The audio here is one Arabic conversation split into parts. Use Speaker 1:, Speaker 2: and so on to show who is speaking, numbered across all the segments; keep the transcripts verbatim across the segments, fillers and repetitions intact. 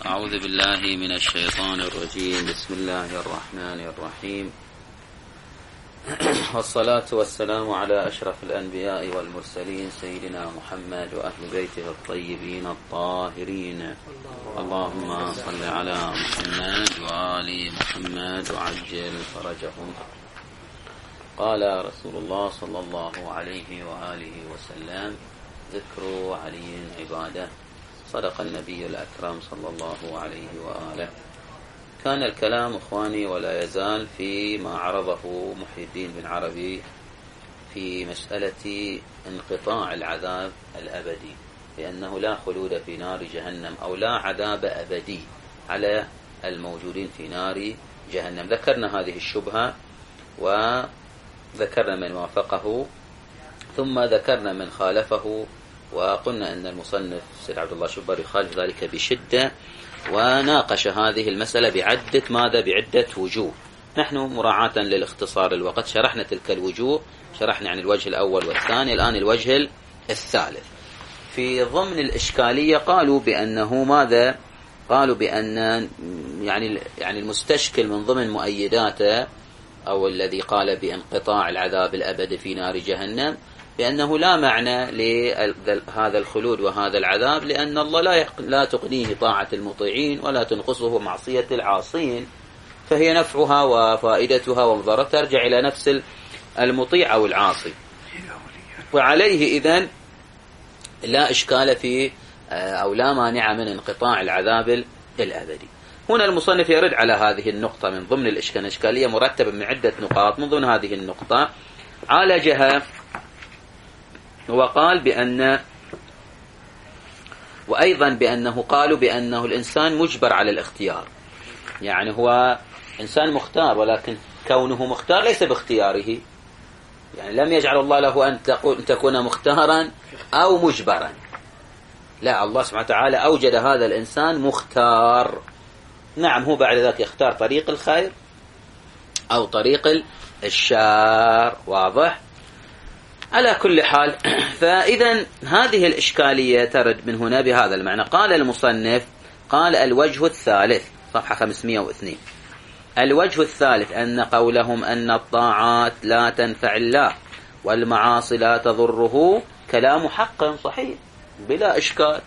Speaker 1: أعوذ بالله من الشيطان الرجيم. بسم الله الرحمن الرحيم، والصلاة والسلام على أشرف الأنبياء والمرسلين سيدنا محمد وأهل بيته الطيبين الطاهرين. اللهم صل على محمد وآل محمد وعجل فرجهم. قال رسول الله صلى الله عليه وآله وسلم: ذكر علي عبادة. صدق النبي الأكرم صلى الله عليه وآله. كان الكلام إخواني ولا يزال فيما عرضه محي الدين بن عربي في مسألة انقطاع العذاب الأبدي، لأنه لا خلود في نار جهنم أو لا عذاب أبدي على الموجودين في نار جهنم. ذكرنا هذه الشبهة وذكرنا من وافقه، ثم ذكرنا من خالفه، وقلنا أن المصنف سيد عبد الله شبر يخالف ذلك بشدة، وناقش هذه المسألة بعدة ماذا بعدة وجوه. نحن مراعاة للاختصار الوقت شرحنا تلك الوجوه، شرحنا عن الوجه الأول والثاني، الآن الوجه الثالث. في ضمن الإشكالية قالوا بأنه ماذا قالوا بأن يعني يعني المستشكل من ضمن مؤيداته أو الذي قال بانقطاع العذاب الأبدي في نار جهنم بأنه لا معنى لهذا الخلود وهذا العذاب، لأن الله لا لا تقنيه طاعة المطيعين ولا تنقصه معصية العاصين، فهي نفعها وفائدتها ومضرتها ترجع إلى نفس المطيع أو العاصي. وعليه إذن لا إشكال في أو لا مانع من انقطاع العذاب الأبدي. هنا المصنف يرد على هذه النقطة من ضمن الإشكالية مرتبة من عدة نقاط. من ضمن هذه النقطة عالجها وقال بأن وأيضا بأنه قالوا بأنه الإنسان مجبر على الاختيار، يعني هو إنسان مختار، ولكن كونه مختار ليس باختياره، يعني لم يجعل الله له أن تكون مختارا أو مجبرا، لا، الله سبحانه وتعالى أوجد هذا الإنسان مختار. نعم، هو بعد ذلك يختار طريق الخير أو طريق الشر، واضح؟ على كل حال، فإذا هذه الإشكالية ترد من هنا بهذا المعنى. قال المصنف قال: الوجه الثالث، صفحة خمسمائة واثنين، الوجه الثالث أن قولهم أن الطاعات لا تنفع الله والمعاصي لا تضره كلام حق صحيح بلا إشكال،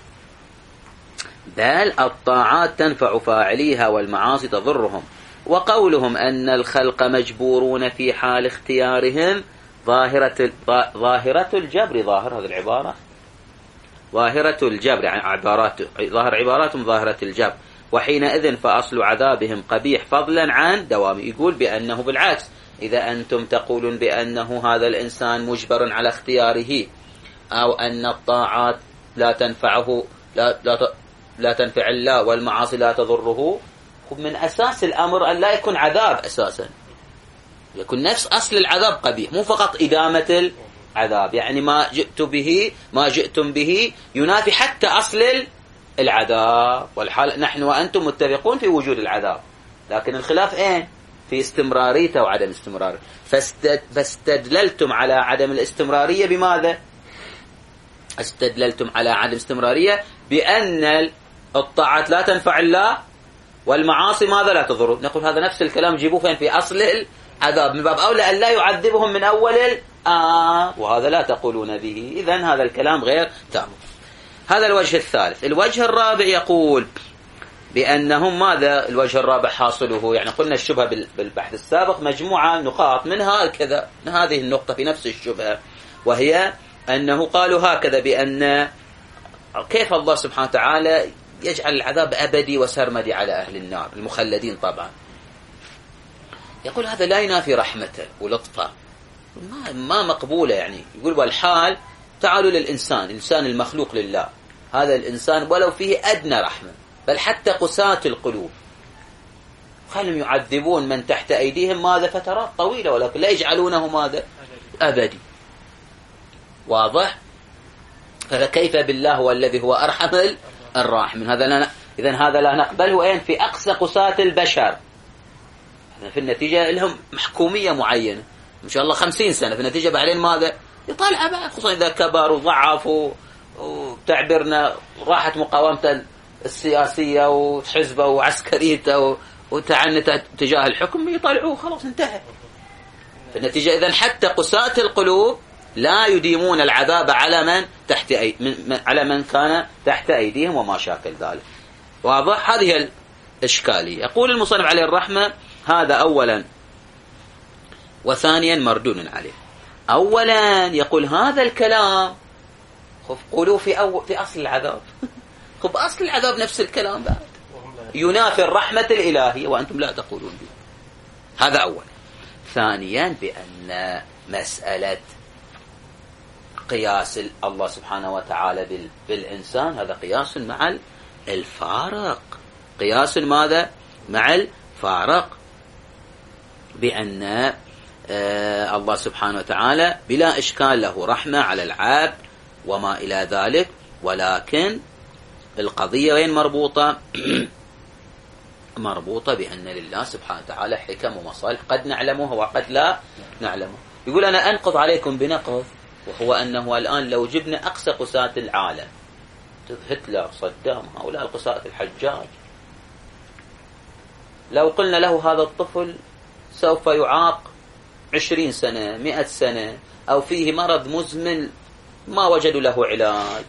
Speaker 1: بل الطاعات تنفع فاعليها والمعاصي تضرهم. وقولهم أن الخلق مجبورون في حال اختيارهم ظاهرة ظاهرة الجبر، ظاهر هذه العبارة ظاهرة الجبر، يعني عبارات ظاهر عباراتهم ظاهرة الجبر، وحينئذ فأصل عذابهم قبيح فضلا عن دوام. يقول بأنه بالعكس، إذا أنتم تقولون بأنه هذا الإنسان مجبر على اختياره أو أن الطاعات لا تنفعه لا لا لا تنفع الله والمعاصي لا تضره، من أساس الأمر أن لا يكون عذاب أساسا، يكون نفس أصل العذاب قبيح، مو فقط إدامة العذاب، يعني ما جئت به ما جئتم به ينافي حتى أصل العذاب. والحال نحن وأنتم متفقون في وجود العذاب، لكن الخلاف أين؟ في استمراريته وعدم استمراره. فاستد فاستدللتم على عدم الاستمرارية بماذا؟ استدللتم على عدم استمرارية بأن الطاعات لا تنفع الله والمعاصي ماذا لا تضر. نقول هذا نفس الكلام جيبوه فين؟ في أصل عذاب، من باب أولى أن لا يعذبهم من أول الآن، وهذا لا تقولون به، إذن هذا الكلام غير تام. هذا الوجه الثالث. الوجه الرابع يقول بأنهم ماذا؟ الوجه الرابع حاصله، يعني قلنا الشبهة بالبحث السابق مجموعة نقاط، منها كذا هذه النقطة في نفس الشبهة، وهي أنه قالوا هكذا بأن كيف الله سبحانه وتعالى يجعل العذاب أبدي وسرمدي على أهل النار المخلدين طبعا. يقول هذا لا ينافي رحمته ولطفه، ما, ما مقبولة. يعني يقول والحال تعالوا للإنسان، الإنسان المخلوق لله، هذا الإنسان ولو فيه أدنى رحمة، بل حتى قساة القلوب خلهم يعذبون من تحت أيديهم ماذا فترات طويلة، ولكن لا يجعلونه ماذا أبدي، واضح؟ فكيف بالله هو الذي هو أرحم الراحمين؟ هذا لا، إذن هذا لا نقبله. أين؟ في أقصى قساة البشر، في النتيجة لهم محكومية معينة إن شاء الله خمسين سنة، في النتيجة بعدين ماذا يطالع بقى، خصوصا إذا كبر وضعف وتعبرنا راحت مقاومة السياسية وحزبه وعسكريته وتعنته تجاه الحكم يطلعوه خلاص انتهى. فالنتيجة إذن حتى قساة القلوب لا يديمون العذاب على من تحت أي من على من كان تحت أيديهم وما شاكل ذلك. واضح؟ هذه الإشكالية. يقول المصنف عليه الرحمة هذا أولا، وثانيا مردود عليه. أولا يقول هذا الكلام خف قولوا في أو في أصل العذاب خب أصل العذاب نفس الكلام بعد ينافي الرحمة الإلهية وأنتم لا تقولون به. هذا أولا. ثانيا بأن مسألة قياس الله سبحانه وتعالى بالإنسان هذا قياس مع الفارق. قياس ماذا؟ مع الفارق. بأن آه الله سبحانه وتعالى بلا إشكال له رحمة على العبد وما إلى ذلك، ولكن القضية وين مربوطة؟ مربوطة بأن لله سبحانه وتعالى حكم ومصالح قد نعلمها وقد لا نعلمها. يقول أنا أنقض عليكم بنقض، وهو أنه الآن لو جبنا أقصى قساة العالم هتلر صدام هؤلاء القساة الحجاج، لو قلنا له هذا الطفل سوف يعاق عشرين سنة مئة سنة أو فيه مرض مزمن ما وجدوا له علاج،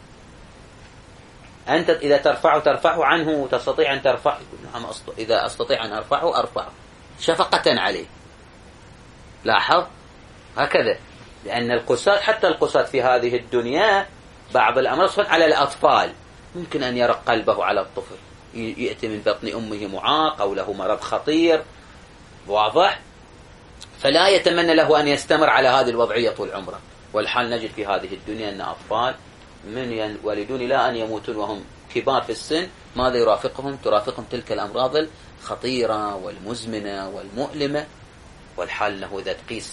Speaker 1: أنت إذا ترفعه ترفعه عنه تستطيع أن ترفعه؟ نعم إذا أستطيع أن أرفعه أرفعه شفقة عليه. لاحظ هكذا، لأن القساة حتى القساة في هذه الدنيا بعض الأمر على الأطفال، ممكن أن يرق قلبه على الطفل يأتي من بطن أمه معاق أو له مرض خطير، واضح؟ فلا يتمنى له أن يستمر على هذه الوضعية طول عمره. والحال نجد في هذه الدنيا أن أطفال من يولدون لا أن يموتون وهم كبار في السن، ماذا يرافقهم؟ ترافقهم تلك الأمراض الخطيرة والمزمنة والمؤلمة. والحال له إذا تقيس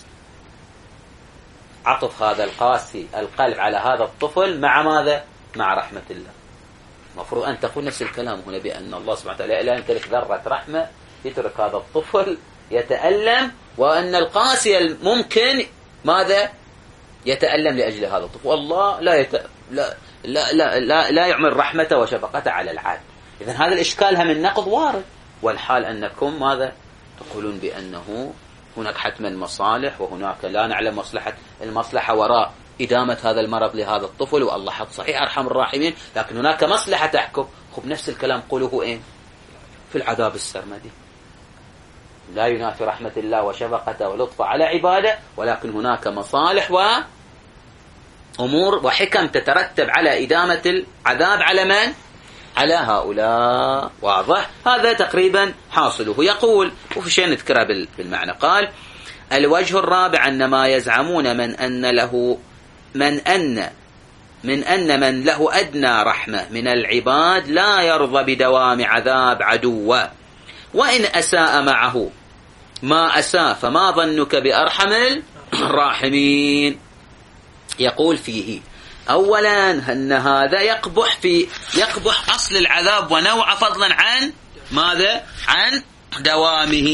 Speaker 1: عطف هذا القاسي القلب على هذا الطفل مع ماذا؟ مع رحمة الله. مفروض أن تقول نفس الكلام هنا بأن الله سبحانه وتعالى لا يمتلك ذرة رحمة يترك هذا الطفل يتألم، وأن القاسي ممكن ماذا؟ يتألم لأجل هذا الطفل، والله لا, يت... لا, لا, لا, لا, لا يعمل رحمته وشفقته على العبد. إذن هذا الإشكال هم النقض وارد، والحال أنكم ماذا؟ تقولون بأنه هناك حتما مصالح وهناك لا نعلم مصلحة المصلحة وراء إدامة هذا المرض لهذا الطفل، والله حط صحيح أرحم الراحمين، لكن هناك مصلحة تحكم. خب نفس الكلام قوله إيه؟ في العذاب السرمدي لا ينافي رحمة الله وشفقته ولطفه على عباده، ولكن هناك مصالح وأمور وحكم تترتب على إدامة العذاب على من؟ على هؤلاء. واضح؟ هذا تقريبا حاصله. يقول وفي شيء نذكره بالمعنى، قال الوجه الرابع أن ما يزعمون من أن له من أن من أن من له أدنى رحمة من العباد لا يرضى بدوام عذاب عدوه، وإن أساء معه ما أساء فما ظنك بأرحم الراحمين. يقول فيه أولا أن هذا يقبح في يقبح أصل العذاب ونوع فضلا عن ماذا؟ عن دوامه.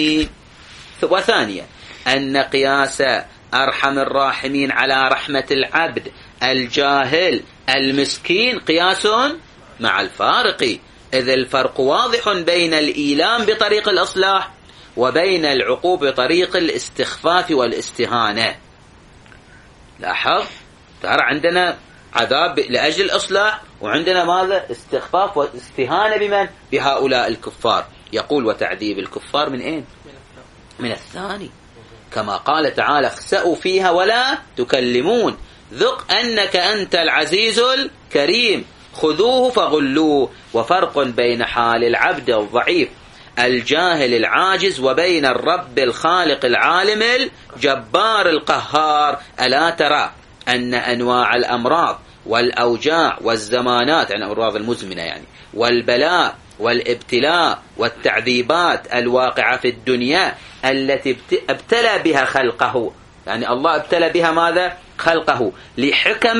Speaker 1: وثانيا أن قياس أرحم الراحمين على رحمة العبد الجاهل المسكين قياس مع الفارق، إذ الفرق واضح بين الإيلام بطريق الإصلاح وبين العقوبة بطريق الاستخفاف والاستهانة. لاحظ، ترى عندنا عذاب لأجل الإصلاح وعندنا ماذا؟ استخفاف واستهانة بمن؟ بهؤلاء الكفار. يقول وتعذيب الكفار من أين؟ من الثاني، كما قال تعالى اخسأوا فيها ولا تكلمون ذق أنك أنت العزيز الكريم خذوه فغلوه. وفرق بين حال العبد الضعيف الجاهل العاجز وبين الرب الخالق العالم الجبار القهار. ألا ترى أن أنواع الأمراض والأوجاع والزمانات، يعني الأمراض المزمنة يعني، والبلاء والابتلاء والتعذيبات الواقعة في الدنيا التي ابتلى بها خلقه، يعني الله ابتلى بها ماذا؟ خلقه لحكم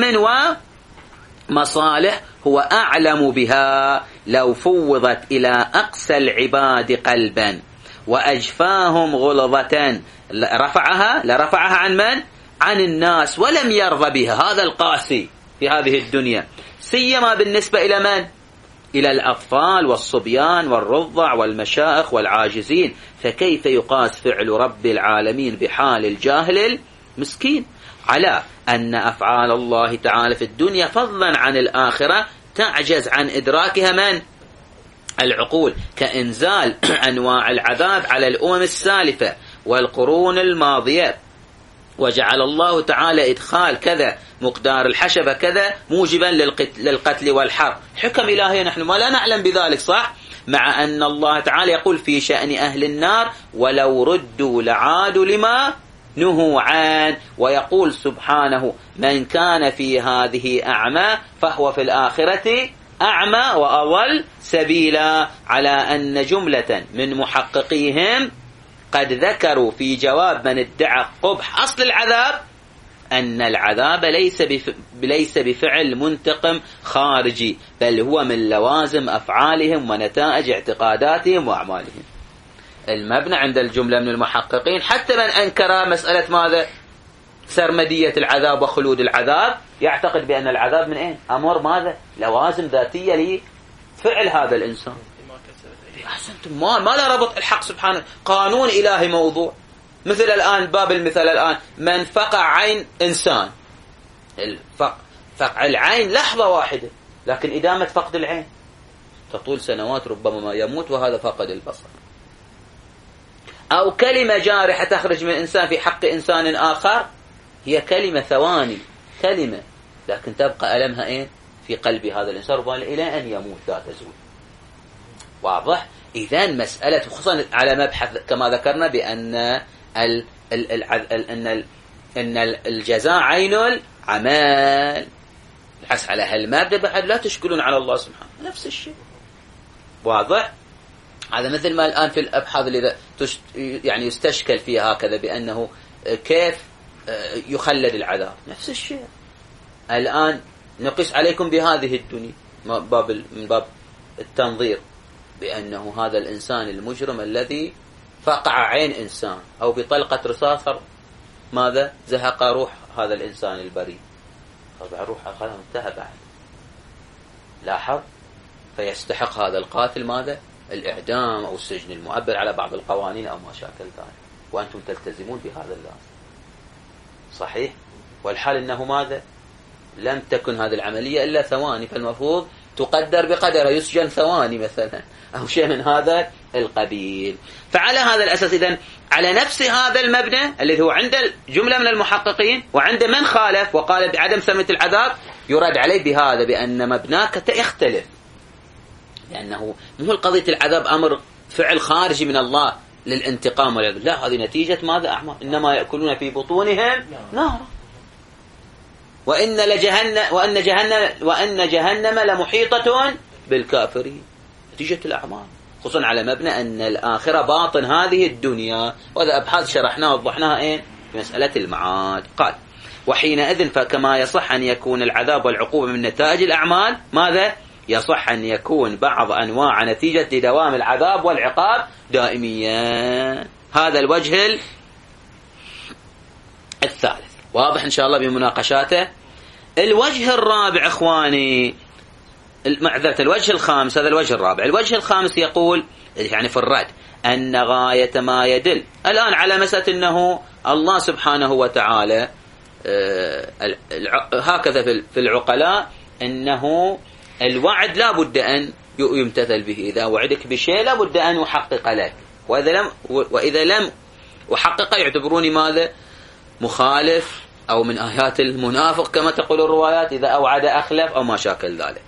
Speaker 1: ومصالح هو أعلم بها، لو فوضت إلى أقسى العباد قلبا وأجفاهم غلظة رفعها لرفعها عن من؟ عن الناس، ولم يرضى بها. هذا القاسي في هذه الدنيا، سيما بالنسبة إلى من؟ إلى الأطفال والصبيان والرضع والمشائخ والعاجزين، فكيف يقاس فعل رب العالمين بحال الجاهل المسكين؟ على أن أفعال الله تعالى في الدنيا فضلا عن الآخرة تعجز عن إدراكها من؟ العقول، كإنزال أنواع العذاب على الأمم السالفة والقرون الماضية، وجعل الله تعالى إدخال كذا مقدار الحشبة كذا موجبا للقتل والحرب. حكم إلهي نحن ما لا نعلم بذلك، صح؟ مع أن الله تعالى يقول في شأن أهل النار ولو ردوا لعادوا لما نهوا عنه، ويقول سبحانه من كان في هذه أعمى فهو في الآخرة أعمى وأضل سبيلا، على أن جملة من محققيهم قد ذكروا في جواب من ادعى قبح أصل العذاب أن العذاب ليس ليس بفعل منتقم خارجي، بل هو من لوازم أفعالهم ونتائج اعتقاداتهم وأعمالهم. المبنى عند الجملة من المحققين حتى من أنكر مسألة ماذا؟ سرمدية العذاب وخلود العذاب، يعتقد بأن العذاب من أين؟ أمر ماذا؟ لوازم ذاتية لفعل هذا الإنسان. أحسنتم، ما ما لا ربط الحق سبحانه، قانون إلهي موضوع. مثل الآن باب المثال الآن، من فقع عين إنسان، الفقع فقع العين لحظة واحدة، لكن إدامة فقد العين تطول سنوات، ربما ما يموت وهذا فقد البصر. أو كلمة جارحة تخرج من إنسان في حق إنسان آخر، هي كلمة ثواني، كلمة، لكن تبقى ألمها إيه؟ في قلب هذا الإنسان ربما إلى أن يموت لا تزول. واضح؟ إذن مسألة خصوصا على مبحث كما ذكرنا بأن ال ال ال ال أن ال أن الجزاء عين العمل، الحس على هالمادة بعد لا تشكلون على الله سبحانه، نفس الشيء. واضح؟ هذا مثل ما الآن في الأبحاث اللي يعني يستشكل فيها هكذا بأنه كيف يخلد العذاب، نفس الشيء. الآن نقيس عليكم بهذه الدنيا باب من باب التنظير، بأنه هذا الإنسان المجرم الذي فقع عين إنسان أو بطلقة رصاص ماذا زهق روح هذا الإنسان البريء، طبعا روحه خلاص انتهى بعد، لاحظ، فيستحق هذا القاتل ماذا؟ الإعدام أو السجن المؤبد على بعض القوانين أو ما شاكل ذلك، وأنتم تلتزمون بهذا اللازم. صحيح؟ والحال أنه ماذا؟ لم تكن هذه العملية إلا ثواني، فالمفروض تقدر بقدر يسجن ثواني مثلا أو شيء من هذا القبيل. فعلى هذا الأساس إذن على نفس هذا المبنى الذي هو عند جملة من المحققين وعند من خالف وقال بعدم ثمة العذاب، يرد عليه بهذا بأن مبناك يختلف، لأنه مو القضية العذاب أمر فعل خارجي من الله للانتقام والعذاب، لا، هذه نتيجة ماذا؟ أعمال، إنما يأكلون في بطونهم نارا، وإن لجهنم وأن جهنم وأن جهنم لمحيطة بالكافرين، نتيجة الأعمال، خصوصا على مبنى أن الآخرة باطن هذه الدنيا، وهذا أبحاث شرحناها ووضحناها إيه في مسألة المعاد. قال وحينئذ فكما يصح أن يكون العذاب والعقوبة من نتائج الأعمال، ماذا؟ يصح أن يكون بعض أنواع نتيجة دوام العذاب والعقاب دائميا. هذا الوجه الثالث واضح إن شاء الله بمناقشاته. الوجه الرابع إخواني، معذرة الوجه الخامس، هذا الوجه الرابع. الوجه الخامس يقول يعني في الرد أن غاية ما يدل الآن على مسألة أنه الله سبحانه وتعالى هكذا في العقلاء أنه الوعد لا بد أن يمتثل به، إذا وعدك بشيء لا بد أن يحقق لك، وإذا لم وإذا لم يحقق يعتبروني ماذا؟ مخالف أو من آيات المنافق كما تقول الروايات، إذا أوعد أخلف أو ما شاكل ذلك.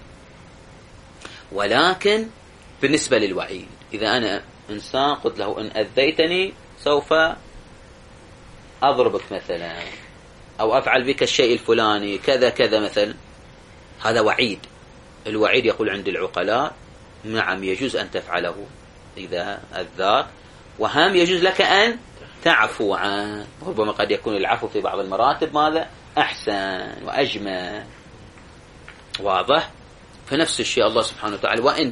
Speaker 1: ولكن بالنسبة للوعيد، إذا أنا إنسان قلت له إن أذيتني سوف أضربك مثلا أو أفعل بك الشيء الفلاني كذا كذا مثلا، هذا وعيد. الوعيد يقول عند العقلاء نعم يجوز أن تفعله إذا أذاك، وهم يجوز لك أن تعفو عنه، ربما قد يكون العفو في بعض المراتب ماذا؟ أحسن وأجمل. واضح؟ فنفس الشيء الله سبحانه وتعالى وإن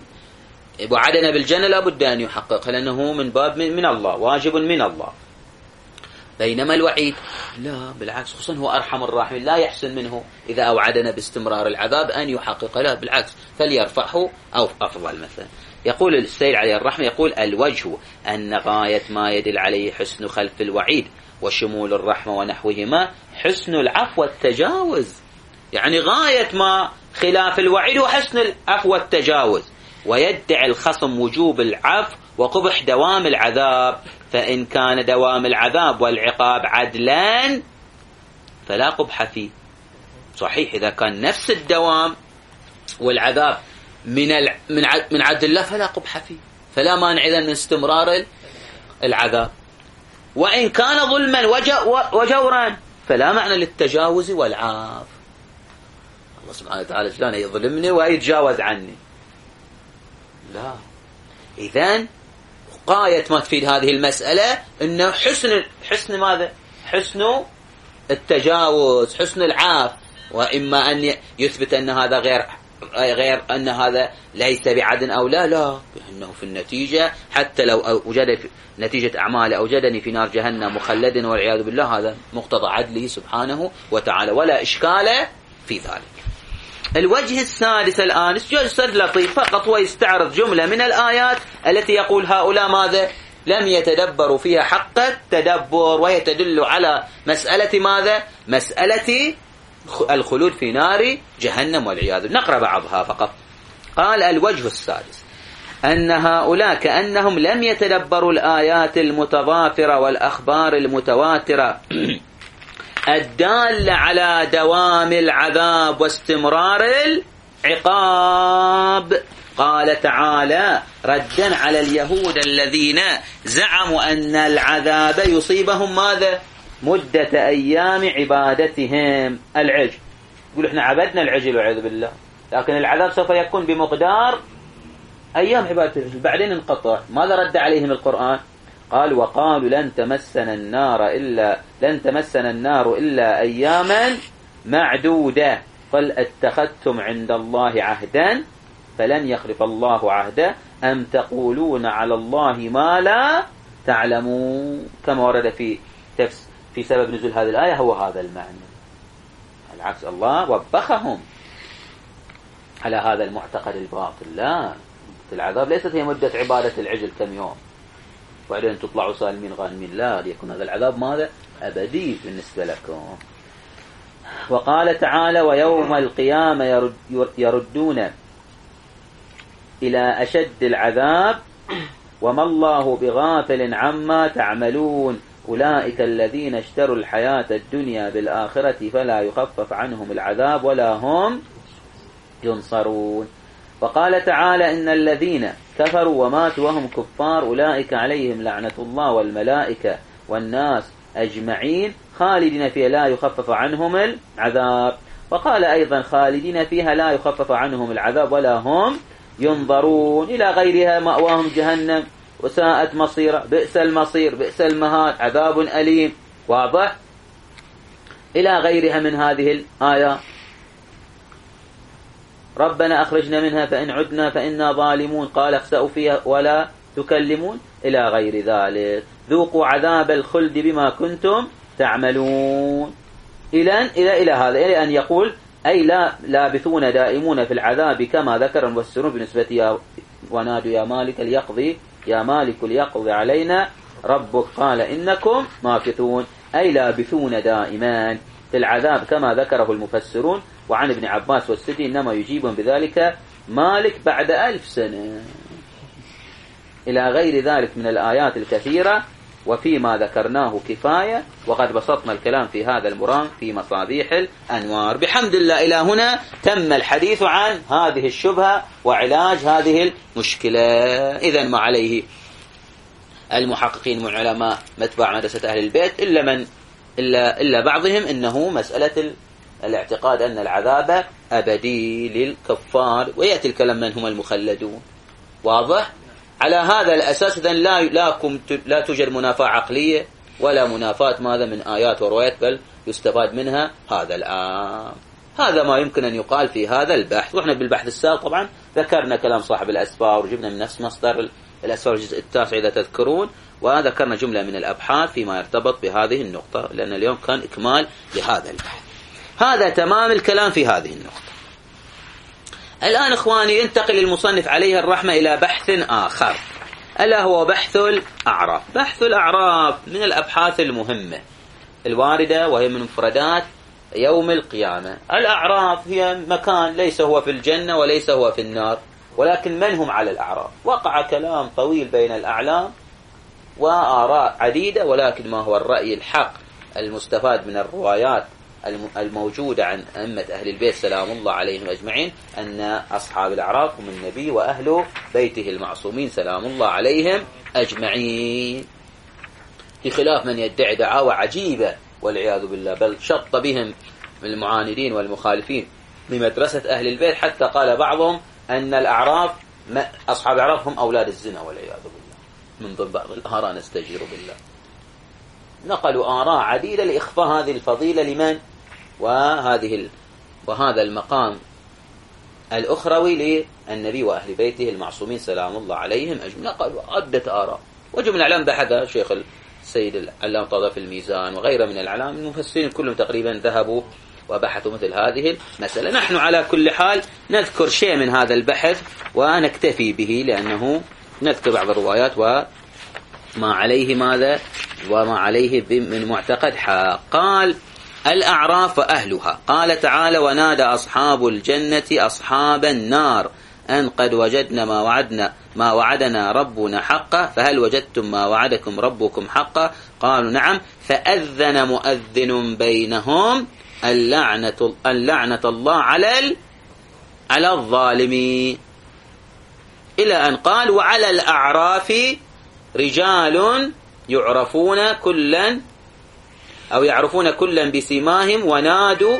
Speaker 1: وعدنا بالجنة لا بد أن يحقق، لأنه من باب من الله، واجب من الله. بينما الوعيد لا، بالعكس، خصوصا هو أرحم الراحمين، لا يحسن منه إذا أوعدنا باستمرار العذاب أن يحقق له، بالعكس فليرفعه أو أفضل. مثلا يقول السيد عليه الرحمة، يقول الوجه أن غاية ما يدل عليه حسن خلف الوعيد وشمول الرحمة ونحوهما حسن العفو والتجاوز، يعني غاية ما خلاف الوعيد وحسن العفو والتجاوز. ويدعي الخصم وجوب العفو وقبح دوام العذاب، فإن كان دوام العذاب والعقاب عدلان فلا قبح فيه. صحيح إذا كان نفس الدوام والعذاب من من عدل الله فلا قبح فيه، فلا مانع إذن من استمرار العذاب. وإن كان ظلما وجورا فلا معنى للتجاوز والعاف. الله سبحانه وتعالى شلون يظلمني ويتجاوز عني؟ لا. إذن غاية ما تفيد هذه المسألة أنه حسن حسن ماذا؟ حسن التجاوز، حسن العاف. وإما أن يثبت أن هذا غير غير أن هذا ليس بعدل أو لا لا، أنه في النتيجة حتى لو وجد في نتيجة أعماله أوجدني في نار جهنم مخلدا والعياذ بالله، هذا مقتضى عدله سبحانه وتعالى، ولا إشكال في ذلك. الوجه السادس الآن جزء لطيف فقط، ويستعرض جملة من الآيات التي يقول هؤلاء ماذا؟ لم يتدبروا فيها حق التدبر، وهي تدل على مسألة ماذا؟ مسألة الخلود في نار جهنم والعياذ بالله. نقرأ بعضها فقط. قال الوجه السادس أن هؤلاء كأنهم لم يتدبروا الآيات المتضافرة والأخبار المتواترة الدالة على دوام العذاب واستمرار العقاب. قال تعالى ردا على اليهود الذين زعموا أن العذاب يصيبهم ماذا؟ مدة أيام عبادتهم العجل. يقول احنا عبدنا العجل والعياذ بالله، لكن العذاب سوف يكون بمقدار أيام عبادة العجل بعدين انقطع. ماذا رد عليهم القرآن؟ قال وقالوا لن تمسنا النار إلا لن تمسنا النار إلا أياما معدودة قل اتخذتم عند الله عهدا فلن يخلف الله عهده أم تقولون على الله ما لا تعلمون. كما ورد في في سبب نزول هذه الآية هو هذا المعنى. العكس، الله وبخهم على هذا المعتقد الباطل. لا، العذاب ليست هي مدة عبادة العجل كم يوم وبعدين تطلعوا سالمين غانمين، لا، ليكون هذا العذاب ماذا؟ أبدي بالنسبة لكم. وقال تعالى ويوم القيامة يرد يردون إلى أشد العذاب وما الله بغافل عما تعملون أولئك الذين اشتروا الحياة الدنيا بالآخرة فلا يخفف عنهم العذاب ولا هم ينصرون. وقال تعالى إن الذين كفروا وماتوا وهم كفار أولئك عليهم لعنة الله والملائكة والناس أجمعين خالدين فيها لا يخفف عنهم العذاب. وقال أيضا خالدين فيها لا يخفف عنهم العذاب ولا هم ينظرون. إلى غيرها مأواهم جهنم وساءت مصيرا، بئس المصير، بئس المهاد، عذاب أليم. واضح؟ إلى غيرها من هذه الآيات. ربنا أخرجنا منها فإن عدنا فإنا ظالمون قال اخسأوا فيها ولا تكلمون إلى غير ذلك. ذوقوا عذاب الخلد بما كنتم تعملون إلى إلى إلى هذا، إلى أن يقول أي لا لابثون دائمون في العذاب كما ذكر المفسرون بالنسبة يا ونادوا يا مالك ليقضي يا مالك ليقضي علينا ربك قال إنكم ماكثون، أي لابثون دائما في العذاب كما ذكره المفسرون. وعن ابن عباس والسدي إنما يجيبهم بذلك مالك بعد ألف سنة إلى غير ذلك من الآيات الكثيرة. وفيما ذكرناه كفاية، وقد بسطنا الكلام في هذا المرام في مصابيح الأنوار. بحمد الله إلى هنا تم الحديث عن هذه الشبهة وعلاج هذه المشكلة. إذن ما عليه المحققين من علماء متبع مدرسة أهل البيت إلا من إلا إلا بعضهم إنه مسألة الاعتقاد أن العذاب أبدي للكفار، ويأتي الكلام من هم المخلدون. واضح؟ على هذا الأساس إذن لا لا لا توجد منافاة عقلية ولا منافاة ماذا من آيات وروايات، بل يستفاد منها هذا الآن. هذا ما يمكن أن يقال في هذا البحث. وإحنا بالبحث السابق طبعا ذكرنا كلام صاحب الأسفار وجبنا من نفس مصدر الأسفل الجزء التاسع إذا تذكرون، وذكرنا جملة من الأبحاث فيما يرتبط بهذه النقطة، لأن اليوم كان إكمال لهذا البحث. هذا تمام الكلام في هذه النقطة. الآن إخواني ينتقل المصنف عليه الرحمة إلى بحث آخر، ألا هو بحث الأعراف. بحث الأعراف من الأبحاث المهمة الواردة، وهي من مفردات يوم القيامة. الأعراف هي مكان ليس هو في الجنة وليس هو في النار، ولكن من هم على الأعراف. وقع كلام طويل بين الأعلام وآراء عديدة، ولكن ما هو الرأي الحق المستفاد من الروايات الموجودة عن أئمة أهل البيت سلام الله عليهم أجمعين، أن أصحاب الأعراف هم النبي وأهل بيته المعصومين سلام الله عليهم أجمعين، بخلاف من يدعي دعاوى عجيبة والعياذ بالله، بل شط بهم من المعاندين والمخالفين لمدرسة أهل البيت، حتى قال بعضهم أن الأعراف أصحاب الأعراف هم أولاد الزنا والعياذ بالله، من ضمن بعض الآراء نستجير بالله. نقلوا آراء عديدة لإخفاء هذه الفضيلة لمن؟ وهذه ال... وهذا المقام الأخروي للنبي وأهل بيته المعصومين سلام الله عليهم أجمعين. نقلوا عدة آراء، وجملة علام بحثها شيخ السيد العلام طه في الميزان وغيره من العلام، المفسرين كلهم تقريبا ذهبوا وبحثوا مثل هذه المسألة. نحن على كل حال نذكر شيء من هذا البحث ونكتفي به، لأنه نذكر بعض الروايات وما عليه ماذا وما عليه من معتقد حق. قال الأعراف وأهلها. قال تعالى ونادى أصحاب الجنة أصحاب النار أن قد وجدنا ما وعدنا ما وعدنا ربنا حقا فهل وجدتم ما وعدكم ربكم حقا قالوا نعم فأذن مؤذن بينهم اللعنة, اللعنة الله على على الظالمين، إلى أن قال وعلى الأعراف رجال يعرفون كلا أو يعرفون كلا بسيماهم ونادوا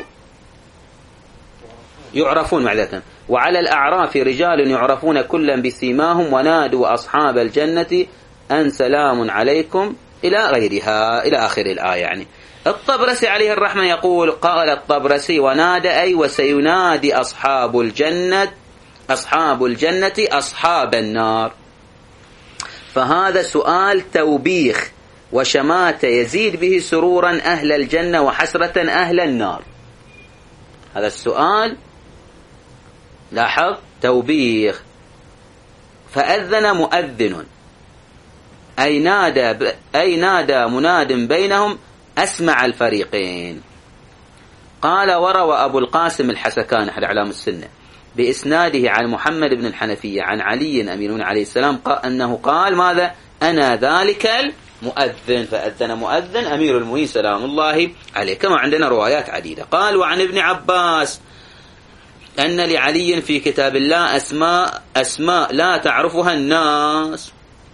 Speaker 1: يعرفون معذرة وعلى الأعراف رجال يعرفون كلا بسيماهم ونادوا أصحاب الجنة أن سلام عليكم إلى غيرها إلى آخر الآية. يعني الطبرسي عليه الرحمة يقول قال الطبرسي ونادى أي وسينادي أصحاب الجنة أصحاب الجنة أصحاب النار، فهذا سؤال توبيخ وشماتة يزيد به سرورا أهل الجنة وحسرة أهل النار. هذا السؤال لاحظ توبيخ. فأذن مؤذن أي نادى أي نادى مناد بينهم أسمع الفريقين. قال وروى أبو القاسم الحسكان أحد أعلام السنة بإسناده عن محمد بن الحنفية عن علي أمين عليه السلام أنه قال ماذا أنا ذلك المؤذن، فأذن مؤذن أمير المؤمنين سلام الله عليه، كما عندنا روايات عديدة. قال وعن ابن عباس أن لعلي في كتاب الله أسماء أسماء لا تعرفها الناس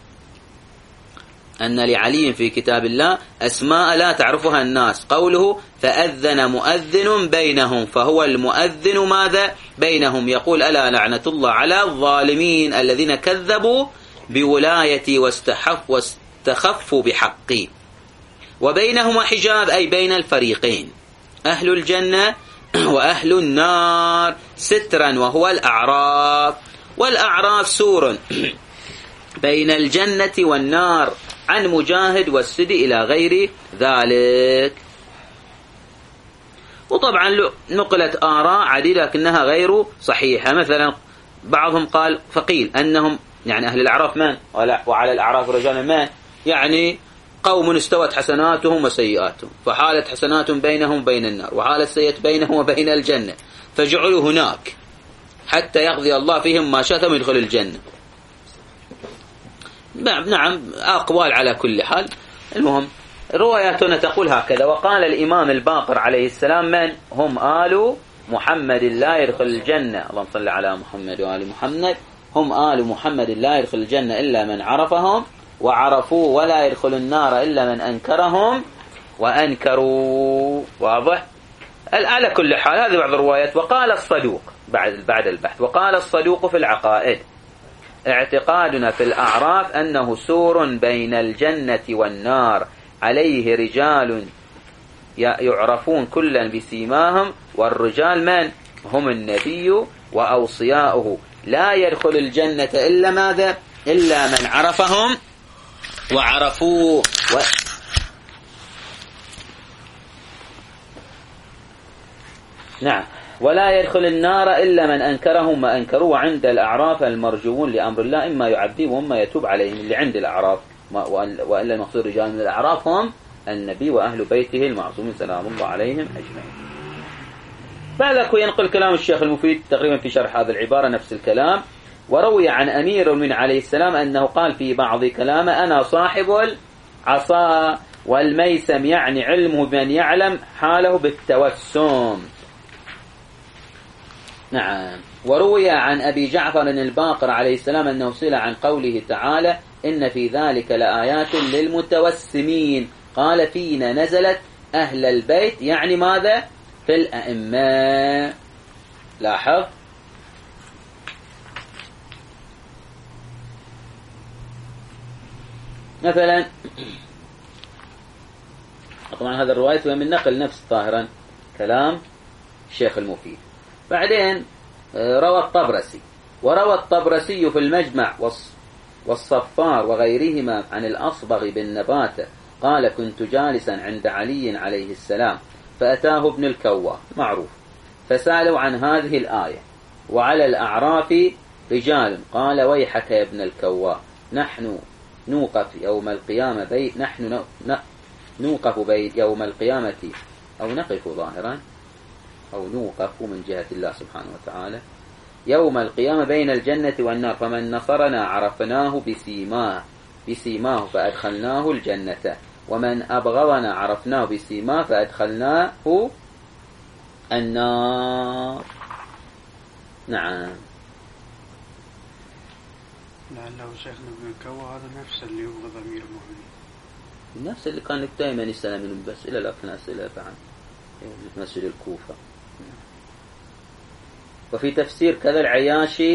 Speaker 1: أن لعلي في كتاب الله أسماء لا تعرفها الناس. قوله فأذن مؤذن بينهم، فهو المؤذن ماذا بينهم يقول ألا لعنة الله على الظالمين الذين كذبوا بولايتي واستحف واستخفوا بحقي. وبينهما حجاب أي بين الفريقين أهل الجنة وأهل النار سترا وهو الأعراف، والأعراف سور بين الجنة والنار عن مجاهد والسدي إلى غير ذلك. وطبعا نقلت آراء عديدة لكنها غير صحيحة. مثلا بعضهم قال فقيل أنهم يعني أهل الأعراف من وعلى الأعراف رجال من يعني قوم استوت حسناتهم وسيئاتهم، فحالت حسناتهم بينهم بين النار وحالت سيئات بينهم وبين الجنة، فجعلوا هناك حتى يقضي الله فيهم ما شاء ثم يدخل الجنة. نعم أقوال على كل حال. المهم رواياتنا تقول هكذا. وقال الإمام الباقر عليه السلام من هم آل محمد لا يدخل الجنة، اللهم صل على محمد وآل محمد، هم آل محمد لا يدخل الجنة إلا من عرفهم وعرفوا، ولا يدخل النار إلا من أنكرهم وأنكروا. واضح؟ على كل حال هذه بعض الروايات. وقال الصدوق بعد بعد البحث وقال الصدوق في العقائد اعتقادنا في الأعراف أنه سور بين الجنة والنار عليه رجال يعرفون كلا بسيماهم، والرجال من هم النبي وأوصياؤه لا يدخل الجنة إلا ماذا إلا من عرفهم وعرفوا و... نعم ولا يدخل النار إلا من أنكرهم وأنكروا. وعند الأعراف المرجوون لأمر الله إما يعذبهم وإما يتوب عليهم. اللي عند الأعراف وإلا المقصود رجال من الأعراف هم النبي وأهل بيته المعصومين سلام الله عليهم أجمعين. بعد ينقل كلام الشيخ المفيد تقريبا في شرح هذه العبارة نفس الكلام. وروي عن أمير من عليه السلام أنه قال في بعض كلامه أنا صاحب العصا والميسم، يعني علمه بمن يعلم حاله بالتوسم. نعم. وروي عن أبي جعفر الباقر عليه السلام أنه سئل عن قوله تعالى إن في ذلك لآيات للمتوسمين قال فينا نزلت أهل البيت، يعني ماذا؟ في الأئمة. لاحظ مثلا طبعا هذا الرواية من نقل نفس ظاهرا كلام الشيخ المفيد. بعدين روى الطبرسي وروى الطبرسي في المجمع والصفار وغيرهما عن الأصبغ بالنباتة قال كنت جالسا عند علي عليه السلام فأتاه ابن الكواه معروف فسألوا عن هذه الآية وعلى الأعراف رجال قال ويحك يا ابن الكواه نحن نوقف يوم القيامة بي نحن نوقف بي يوم القيامة أو نقف ظاهرا أو نوقف من جهة الله سبحانه وتعالى يوم القيامة بين الجنة والنار فمن نصرنا عرفناه بسيماه بسيماه فأدخلناه الجنة ومن أبغضنا عرفناه بسيماه فأدخلناه النار. نعم.
Speaker 2: لعله شيخنا ابن الكوى هذا نفس اللي يبغض أمير المؤمنين،
Speaker 1: نفس اللي كان دائما يسأل منهم بس إلى الأخ أسئلة عن مسجد الكوفة. وفي تفسير كذا العياشي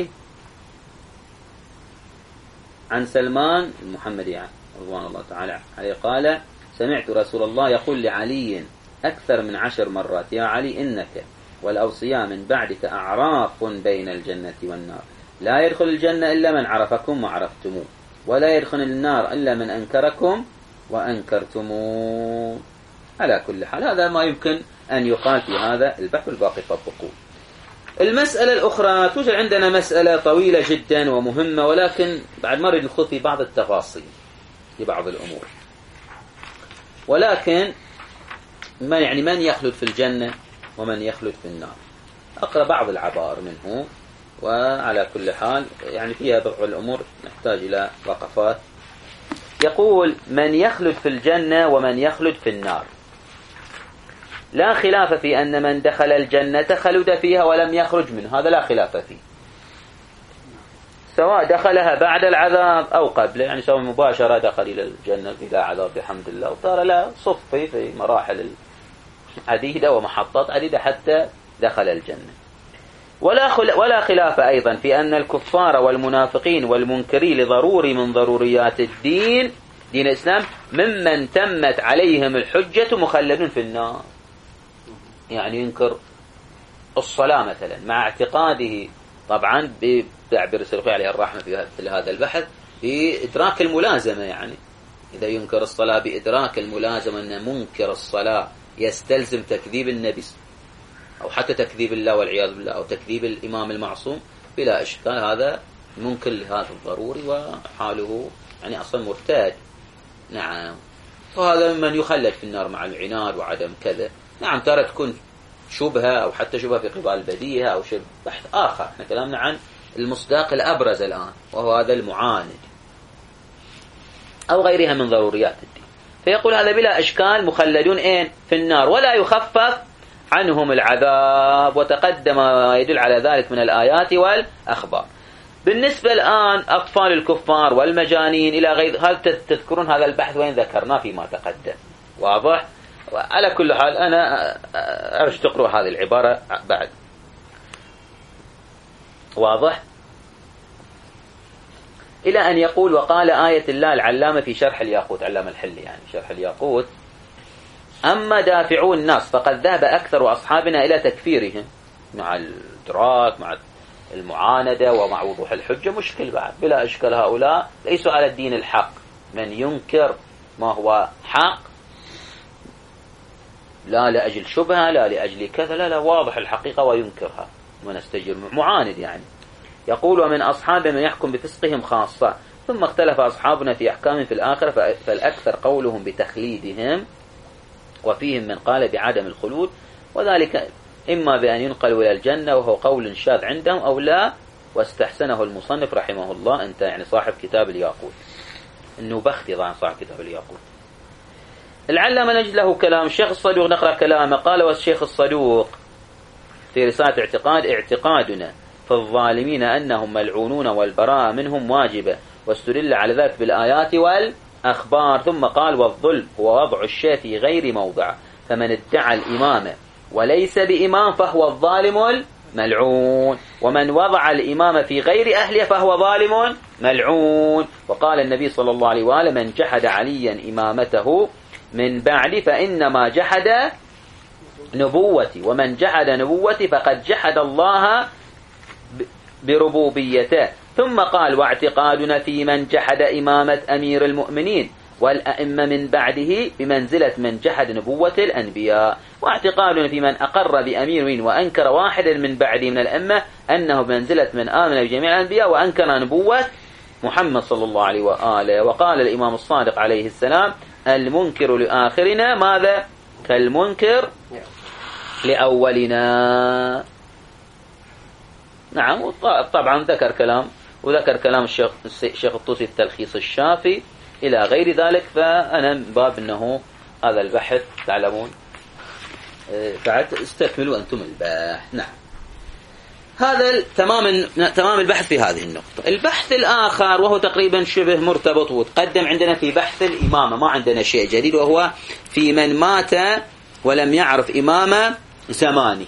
Speaker 1: عن سلمان المحمدي يعني رضوان الله تعالى عليه قال سمعت رسول الله يقول لعلي أكثر من عشر مرات يا علي إنك والأوصياء من بعدك أعراف بين الجنة والنار لا يدخل الجنة إلا من عرفكم وعرفتموه ولا يدخل النار إلا من أنكركم وأنكرتموه. على كل حال هذا ما يمكن أن يقال في هذا البحث الباقي طبقوه. المسألة الأخرى توجد عندنا مسألة طويلة جدا ومهمة ولكن بعد ما نريد ندخل في بعض التفاصيل في بعض الأمور. ولكن ما يعني من يخلد في الجنة ومن يخلد في النار. أقرأ بعض العبارة منه وعلى كل حال يعني فيها بعض الأمور نحتاج إلى وقفات. يقول من يخلد في الجنة ومن يخلد في النار لا خلاف في أن من دخل الجنة خلد فيها ولم يخرج منه، هذا لا خلاف فيه سواء دخلها بعد العذاب أو قبل، يعني سواء مباشرة دخل إلى الجنة بلا عذاب بحمد الله وصار لا صفي في مراحل عديدة ومحطات عديدة حتى دخل الجنة. ولا ولا خلاف أيضا في أن الكفار والمنافقين والمنكرين لضروري من ضروريات الدين دين الإسلام ممن تمت عليهم الحجة مخلدون في النار. يعني ينكر الصلاة مثلا مع اعتقاده طبعا بتعبير السلفي عليه الرحمة في هذا البحث بإدراك الملازمة، يعني إذا ينكر الصلاة بإدراك الملازمة أن منكر الصلاة يستلزم تكذيب النبي أو حتى تكذيب الله والعياذ بالله أو تكذيب الإمام المعصوم بلا إشكال هذا منكر لهذا الضروري وحاله يعني أصلا مرتاد. نعم. وهذا ممن يخلد في النار مع العناد وعدم كذا. نعم ترى تكون شبهة أو حتى شبهة في قبال البديهة أو شبه بحث آخر. احنا كلامنا عن المصداق الأبرز الآن وهو هذا المعاند أو غيرها من ضروريات الدين. فيقول هذا بلا إشكال مخلدون إيه في النار ولا يخفف عنهم العذاب، وتقدم ما يدل على ذلك من الآيات والأخبار. بالنسبة الآن أطفال الكفار والمجانين إلى غير، هل تذكرون هذا البحث وين ذكرناه فيما تقدم؟ واضح؟ على كل حال أنا أرجو تقرأ هذه العبارة بعد. واضح؟ إلى أن يقول وقال آية الله العلامة في شرح الياقوت، علامة الحلي يعني شرح الياقوت أما دافعون الناس فقد ذهب أكثر أصحابنا إلى تكفيرهم مع الإدراك مع المعاندة ومع وضوح الحجة مشكل بعد. بلا إشكال هؤلاء ليسوا على الدين الحق. من ينكر ما هو حق لا لأجل شبهة لا لأجل كذا، لا لا واضح الحقيقة وينكرها ونستجر معاند يعني. يقول ومن أصحاب من يحكم بفسقهم خاصة. ثم اختلف أصحابنا في أحكام في الآخرة، فالأكثر قولهم بتخليدهم، وفيهم من قال بعدم الخلود، وذلك إما بأن ينقلوا إلى الجنة وهو قول شاذ عندهم أو لا، واستحسنه المصنف رحمه الله. أنت يعني صاحب كتاب الياقوت، إنه بختي ضعن صاحب كتاب الياقوت. العلامة نجد له كلام الشيخ الصدوق، نقرأ كلامه. قال والشيخ الصدوق في رسالة اعتقاد: اعتقادنا في الظالمين أنهم ملعونون والبراءة منهم واجبة، واستدل على ذلك بالآيات والأخبار. ثم قال والظلم هو وضع الشيء في غير موضع، فمن ادعى الإمامة وليس بإمام فهو الظالم ملعون، ومن وضع الإمامة في غير أهله فهو ظالم ملعون. وقال النبي صلى الله عليه وآله من جحد عليا إمامته من بعد فإنما جحد نبوتي، ومن جحد نبوتي فقد جحد الله بربوبيته. ثم قال واعتقادنا في من جحد إمامة أمير المؤمنين والأئمة من بعده بمنزلة من جحد نبوة الأنبياء، واعتقادنا في من أقر بأمير وأنكر واحدا من بعده من الأئمة أنه بمنزلة من آمن بجميع الأنبياء وأنكر نبوة محمد صلى الله عليه وآله. وقال الإمام الصادق عليه السلام المنكر لآخرنا ماذا؟ كالمنكر لأولنا. نعم. طبعا ذكر كلام وذكر كلام الشيخ الشيخ الطوسي التلخيص الشافي إلى غير ذلك. فأنا من باب أنه هذا البحث تعلمون بعد استكملوا أنتم البحث. نعم. هذا تمام تمام البحث في هذه النقطة. البحث الآخر وهو تقريبا شبه مرتبط وتقدم عندنا في بحث الإمامة، ما عندنا شيء جديد، وهو في من مات ولم يعرف إمام زمانه.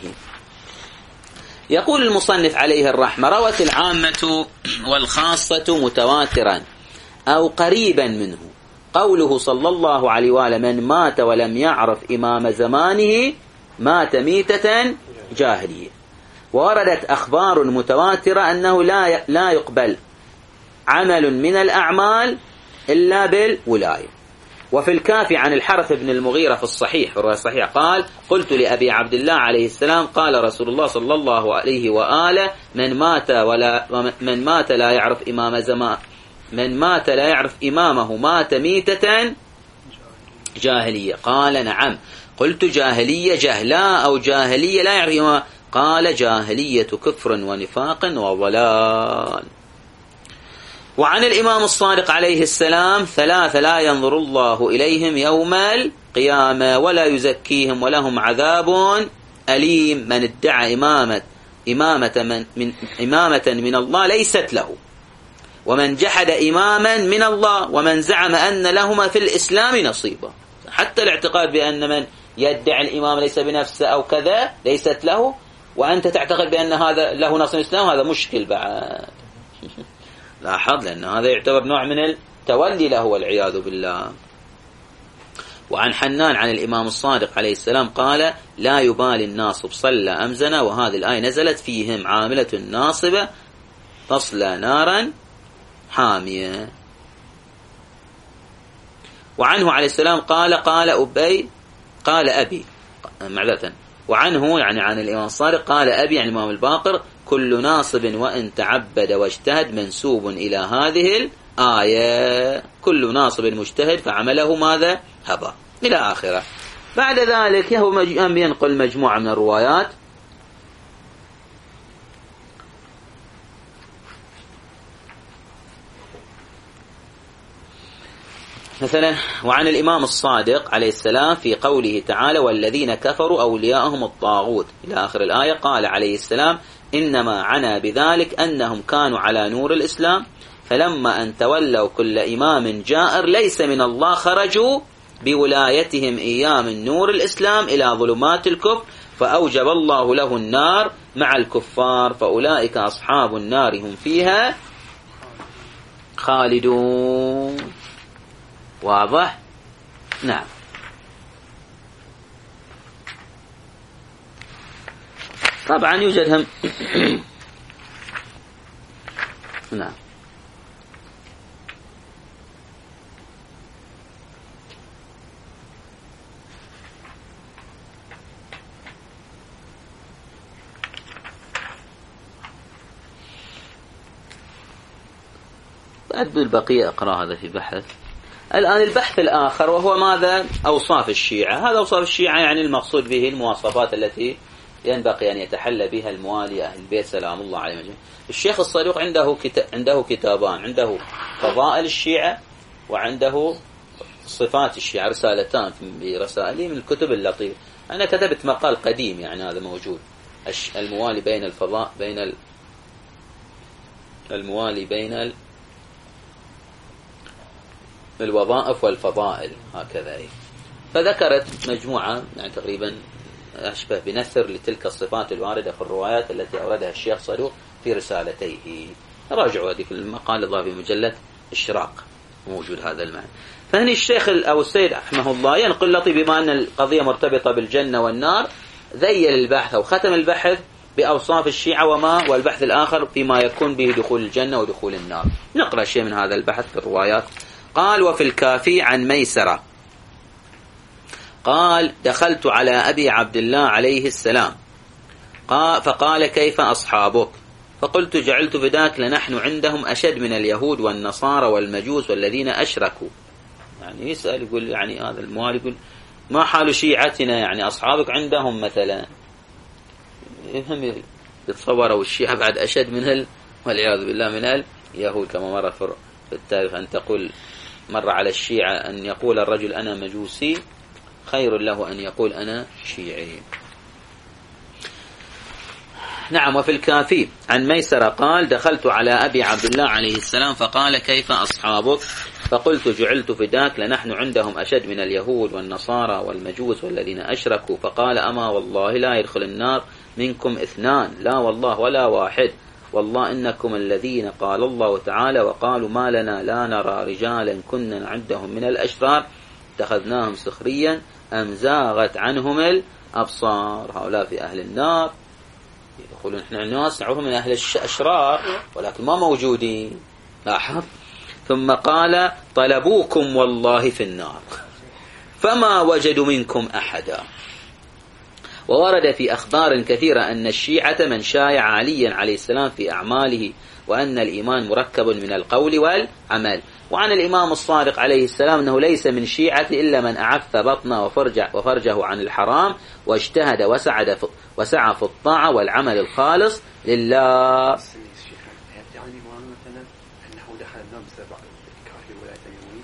Speaker 1: يقول المصنف عليه الرحمة روت العامة والخاصة متواترا أو قريبا منه قوله صلى الله عليه وآله من مات ولم يعرف إمام زمانه مات ميتة جاهلية. ووردت أخبار متواترة أنه لا لا يقبل عمل من الأعمال إلا بالولاية. وفي الكافي عن الحرث بن المغيرة في الصحيح في الرواية الصحيح قال قلت لأبي عبد الله عليه السلام قال رسول الله صلى الله عليه وآله من مات ولا من مات لا يعرف إمام زمان من مات لا يعرف إمامه مات ميتة جاهلية. قال نعم. قلت جاهلية جهلاء أو جاهلية لا يعرف إمامه؟ قال جاهلية كفر ونفاق وضلال. وعن الإمام الصادق عليه السلام ثلاثة لا ينظر الله إليهم يوم القيامة ولا يزكيهم ولهم عذاب أليم من ادعى إمامة إمامة من, من إمامة من الله ليست له، ومن جحد إماما من الله، ومن زعم أن لهما في الإسلام نصيبا. حتى الاعتقاد بأن من يدعي الإمام ليس بنفسه أو كذا ليست له، وأنت تعتقد بأن هذا له نصيب الإسلام، هذا مشكل بعد. لاحظ لأن هذا يعتبر نوع من التولي له والعياذ بالله. وعن حنان عن الإمام الصادق عليه السلام قال لا يبالي الناصب صلى أم زنى، وهذه الآية نزلت فيهم عاملة ناصبة تصلى نارا حامية. وعنه عليه السلام قال قال أبي قال أبي معذرة وعنه يعني عن الإمام الصادق قال أبي يعني الإمام الباقر كل ناصب وإن تعبد واجتهد منسوب إلى هذه الآية، كل ناصب مجتهد فعمله ماذا هبا إلى آخره. بعد ذلك هو ينقل مجموعة من الروايات. مثلا وعن الإمام الصادق عليه السلام في قوله تعالى والذين كفروا أولياءهم الطاغوت إلى آخر الآية قال عليه السلام إنما عنا بذلك أنهم كانوا على نور الإسلام فلما أن تولوا كل إمام جائر ليس من الله خرجوا بولايتهم إياه من نور الإسلام إلى ظلمات الكفر فأوجب الله له النار مع الكفار فأولئك أصحاب النار هم فيها خالدون. واضح؟ نعم. طبعا يوجد هم نعم. بعد البقية أقرأ هذا في بحث. الآن البحث الآخر وهو ماذا؟ أوصاف الشيعة. هذا أوصاف الشيعة يعني المقصود به المواصفات التي ينبغي أن يتحلى بها الموالي أهل البيت سلام الله عليهم أجمعين. الشيخ الصدوق عنده كتاب عنده كتابان، عنده فضائل الشيعة وعنده صفات الشيعة، رسالتان برسائله من الكتب اللطيفة. أنا كتبت مقال قديم يعني هذا موجود، الموالي بين الفضاء بين ال... الموالي بين ال... الوظائف والفضائل هكذا. فذكرت مجموعة يعني تقريبا أشبه بنثر لتلك الصفات الواردة في الروايات التي أوردها الشيخ صدوق في رسالتيه. راجعوا هذه المقال الله في مجلة الشراق موجود هذا المعنى. فهني الشيخ أو السيد رحمه الله ينقل لطي بما أن القضية مرتبطة بالجنة والنار، ذيل البحث أو ختم البحث بأوصاف الشيعة وما والبحث الآخر فيما يكون به دخول الجنة ودخول النار. نقرأ شيء من هذا البحث في الروايات. قال: وفي الكافي عن ميسرة قال: دخلت على أبي عبد الله عليه السلام قال فقال: كيف أصحابك؟ فقلت: جعلت فداك لنحن عندهم أشد من اليهود والنصارى والمجوس والذين أشركوا. يعني يسأل يقول يعني هذا الموالي يقول ما حال شيعتنا، يعني أصحابك عندهم مثلا يفهم يتصوروا الشيعة بعد أشد من ال والعياذ بالله من اليهود، كما مر في التاريخ أن تقول مر على الشيعة أن يقول الرجل أنا مجوسي خير له أن يقول أنا شيعي. نعم. وفي الكافي عن ميسرة قال: دخلت على أبي عبد الله عليه السلام فقال: كيف أصحابك؟ فقلت: جعلت فداك لنحن عندهم أشد من اليهود والنصارى والمجوس والذين أشركوا. فقال: أما والله لا يدخل النار منكم اثنان، لا والله ولا واحد، والله إنكم الذين قال الله تعالى: وقالوا ما لنا لا نرى رجالا كنا نعدهم من الأشرار اتخذناهم سخريا أم زاغت عنهم الأبصار. هؤلاء في أهل النار يقولون نحن الناس نعرفهم من أهل الأشرار ولكن ما موجودين. لاحظ. ثم قال: طلبوكم والله في النار فما وجدوا منكم أحدا. وورد في أخبار كثيرة أن الشيعة من شايع عليا عليه السلام في أعماله، وأن الإيمان مركب من القول والعمل. وعن الإمام الصادق عليه السلام أنه ليس من شيعة إلا من أعف بطنه وفرجه, وفرجه عن الحرام واجتهد وسعد في وسعى في الطاعة والعمل الخالص لله.
Speaker 2: يعني مثلا أنه دخل النار بسبب كافر ولا تيمين.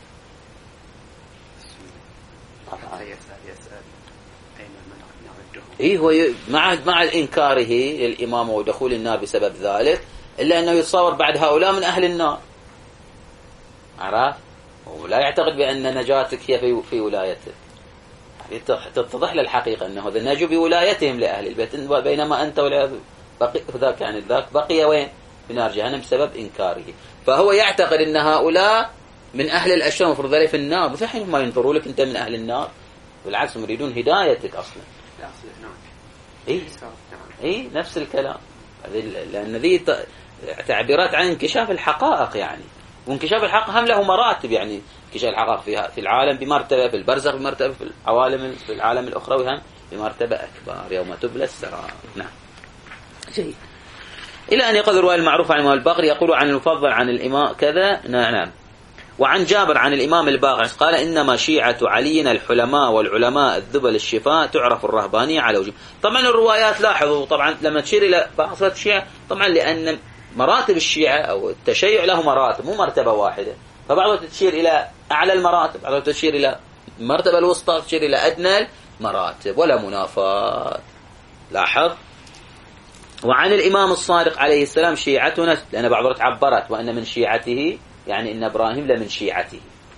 Speaker 2: يسأل يسأل أين من نعده؟
Speaker 1: إيه هو مع مع إنكاره للإمام ودخول النار بسبب ذلك، إلا أنه يتصور بعد هؤلاء من أهل النار. عرف؟ ولا يعتقد بأن نجاتك هي في في ولايته. تتضح للحقيقة أنه نجوا بولايتهم لأهل البيت، بينما أنت ولا بقي ذاك يعني ذاك بقي وين؟ في نار جهنم بسبب إنكاره. فهو يعتقد أن هؤلاء من أهل الأشرار المفروض عليه في النار، مش حين ما ينظروا لك أنت من أهل النار، بالعكس يريدون هدايتك أصلا. إيه إيه نفس الكلام، لأن ذي تعبيرات عن انكشاف الحقائق يعني، وانكشاف الحق هم له مراتب، يعني انكشاف الحقائق فيها في العالم بمرتبة، في البرزخ بمرتبة، في العوالم في العالم الأخروي هم بمرتبة أكبر يوم تبلى السرائر. نعم جيد. إلى أن يقول الرواية المعروفة عن الإمام الباقر يقول عن المفضل عن الإمام كذا. نعم. وعن جابر عن الإمام الباقر قال: إنما شيعة علي الحلماء والعلماء الذبل الشفاء تعرف الرهبانية على وجه. طبعا الروايات لاحظوا طبعا لما تشير إلى بعض الشيعة، طبعا لأن مراتب الشيعة أو التشيع له مراتب مو مرتبة واحدة، فبعضها تشير إلى أعلى المراتب، بعضها تشير إلى المرتبة الوسطى، تشير إلى أدنى المراتب، ولا منافاة. لاحظ. وعن الإمام الصادق عليه السلام شيعتنا، لأن بعضها عبرت وأن من شيعته يعني إن إبراهيم لمن شيعته،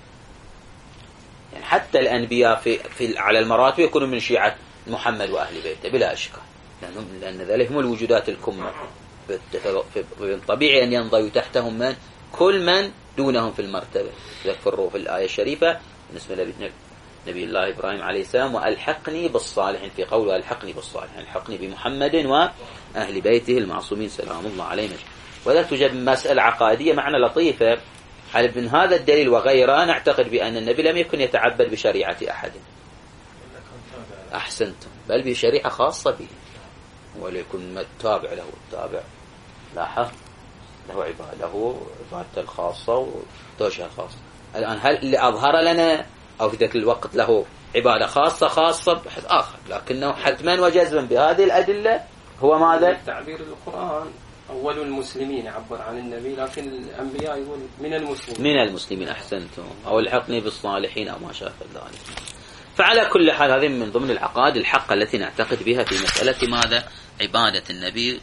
Speaker 1: يعني حتى الأنبياء في, في على المراتب يكونوا من شيعة محمد وأهل بيته بلا إشكال، لأن, لأن ذلك هم الوجودات الكمة، طبيعي أن ينضوي تحتهم من كل من دونهم في المرتبة. يذكروا في الآية الشريفة بالنسبة لنبي الله إبراهيم عليه السلام: وألحقني بالصالحين، في قوله ألحقني بالصالحين، ألحقني بمحمد وأهل بيته المعصومين سلام الله عليهم. وذلك توجد مسألة عقائدية معنى لطيفة على من هذا الدليل وغيره نعتقد بأن النبي لم يكن يتعبد بشريعة أحد، أحسنتم، بل بشريعة خاصة به، وليكن تابع له التابع لاحظ له عباده عبادته الخاصة وتوجه الخاصة. الآن هل اللي أظهر لنا أو في ذاك الوقت له عبادة خاصة خاصة بحث آخر، لكنه حتما وجزما بهذه الأدلة هو ماذا؟
Speaker 3: تعبير القرآن أول المسلمين عبر عن النبي، لكن الأنبياء يقول من المسلمين
Speaker 1: من المسلمين أحسنتم، أو الحقني بالصالحين أو ما شابه ذلك. فعلى كل حال هذه من ضمن العقائد الحقة التي نعتقد بها في مسألة ماذا؟ عبادة النبي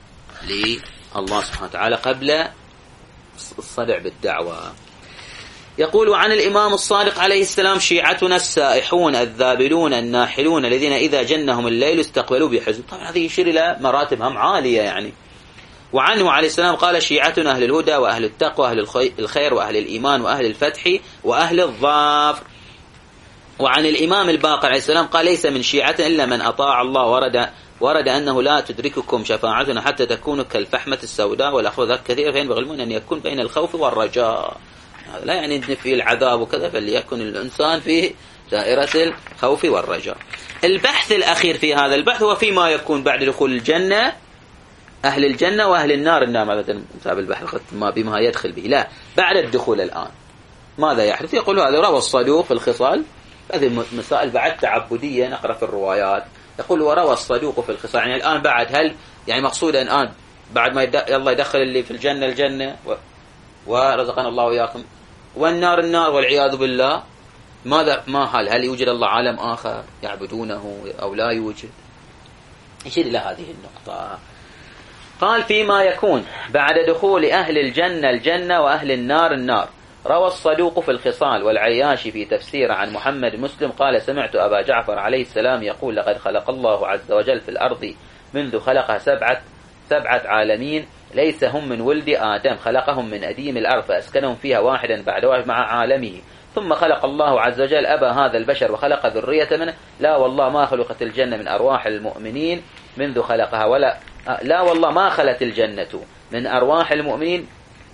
Speaker 1: لله سبحانه وتعالى قبل الصدع بالدعوة. يقول عن الإمام الصادق عليه السلام: شيعتنا السائحون الذابلون الناحلون الذين إذا جنهم الليل استقبلوا بحزن. طبعا هذه يشير إلى مراتب هم عالية يعني. وعنه عليه السلام قال: شيعتنا أهل الهدى وأهل التقوى وأهل الخير وأهل الإيمان وأهل الفتح وأهل الظافر. وعن الإمام الباقر عليه السلام قال: ليس من شيعة إلا من أطاع الله. ورد ورد أنه لا تدرككم شفاعتنا حتى تكونوا كالفحمة السوداء والأخوة ذاك كثير، فينبغي المؤمن أن يكون بين الخوف والرجاء. هذا لا يعني أن فيه العذاب وكذا، بل يكون الإنسان في دائرة الخوف والرجاء. البحث الأخير في هذا البحث هو فيما يكون بعد دخول الجنة أهل الجنة وأهل النار. النار ماذا تنتهي البحث ما بما يدخل به، لا بعد الدخول الآن ماذا يحدث؟ يقول هذا روى الصدوق في الخصال. هذه مسائل بعد تعبدية نقرأ في الروايات. يقول وروى الصدوق في الخصال، يعني الآن بعد هل يعني مقصود الآن بعد ما يبدأ الله يدخل اللي في الجنة الجنة و... ورزقنا الله وإياكم، والنار النار والعياذ بالله، ماذا ما هل هل يوجد الله عالم آخر يعبدونه أو لا يوجد؟ يشير إلى هذه النقطة. قال فيما يكون بعد دخول أهل الجنة الجنة وأهل النار النار. روى الصدوق في الخصال والعياشي في تفسير عن محمد مسلم قال: سمعت أبا جعفر عليه السلام يقول: لقد خلق الله عز وجل في الأرض منذ خلقها سبعة سبعة عالمين ليس هم من ولد آدم، خلقهم من أديم الأرض فأسكنهم فيها واحدا بعد واحد مع عالمه، ثم خلق الله عز وجل أبا هذا البشر وخلق ذرية منه. لا والله ما خلقت الجنة من أرواح المؤمنين منذ خلقها، ولا لا والله ما خلت الجنة من أرواح المؤمنين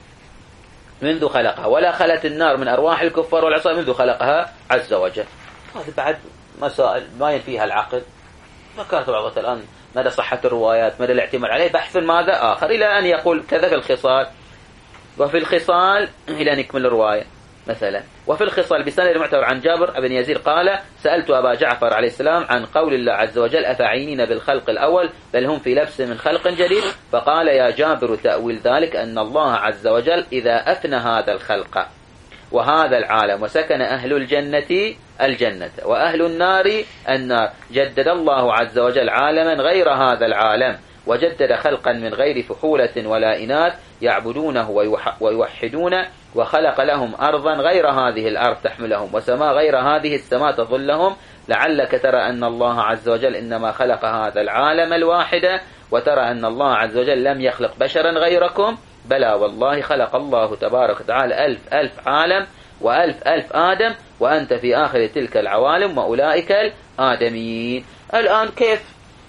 Speaker 1: منذ خلقها، ولا خلت النار من أرواح الكفار والعصاة منذ خلقها عز وجل. هذه بعد مسائل ما ينفيها العقل. ذكرت بعضها الآن مدى صحة الروايات، مدى الاعتماد عليه، بحث ماذا آخر، إلى أن يقول كذا في الخصال. وفي الخصال إلى أن يكمل الرواية مثلا. وفي الخصال بسند المعتبر عن جابر بن يزيد قال: سألت أبا جعفر عليه السلام عن قول الله عز وجل: أفعينين بالخلق الأول بل هم في لبس من خلق جديد. فقال: يا جابر تأويل ذلك أن الله عز وجل إذا أفنى هذا الخلق وهذا العالم وسكن أهل الجنة الجنة وأهل النار النار جدد الله عز وجل عالما غير هذا العالم، وجدد خلقا من غير فحولة ولا إناث يعبدونه ويوحدونه، وخلق لهم أرضا غير هذه الأرض تحملهم، وسماء غير هذه السماء تظلهم. لعلك ترى أن الله عز وجل إنما خلق هذا العالم الواحد، وترى أن الله عز وجل لم يخلق بشرا غيركم. بلى والله خلق الله تبارك وتعالى ألف ألف عالم وألف ألف آدم، وأنت في آخر تلك العوالم وأولئك الآدميين. الآن كيف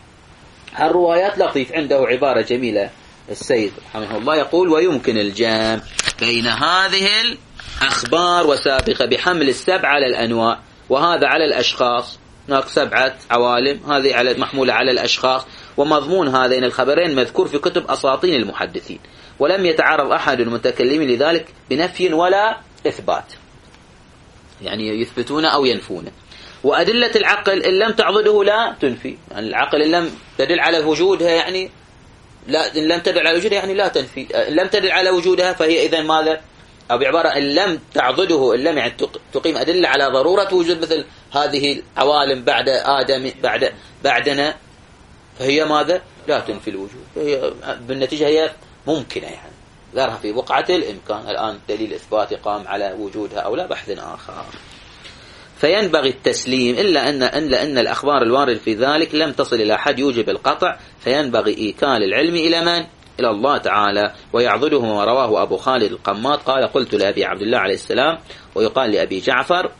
Speaker 1: هالروايات لطيف، عنده عبارة جميلة السيد رحمه الله يقول: ويمكن الجمع بين هذه الأخبار وسابقة بحمل السبع على الأنواع، وهذا على الأشخاص، هناك سبعة عوالم، هذه على محمولة على الأشخاص، ومضمون هذين الخبرين مذكور في كتب أساطين المحدثين، ولم يتعرض أحد المتكلمين لذلك بنفي ولا إثبات، يعني يثبتون أو ينفون. وأدلة العقل إن لم تعضده لا تنفي، يعني العقل إن لم تدل على وجودها يعني لا، إن لم تدل على وجودها يعني لا تنفي، إن لم تدل على وجودها فهي إذن ماذا؟ أو بعبارة إن لم تعضده، إن لم يعني تقيم أدلة على ضرورة وجود مثل هذه العوالم بعد آدم بعد بعدنا، فهي ماذا؟ لا تنفي الوجود، هي بالنتيجة هي ممكنة، يعني ذرها في بقعة الإمكان. الآن دليل إثباتي قام على وجودها أو لا بحث آخر. فينبغي التسليم إلا أن إلا أن الأخبار الواردة في ذلك لم تصل إلى حد يوجب القطع، فينبغي إيكال العلم إلى من؟ إلى الله تعالى. ويعضده ما رواه أبو خالد القماط قال: قلت لأبي عبد الله عليه السلام ويقال لأبي جعفر: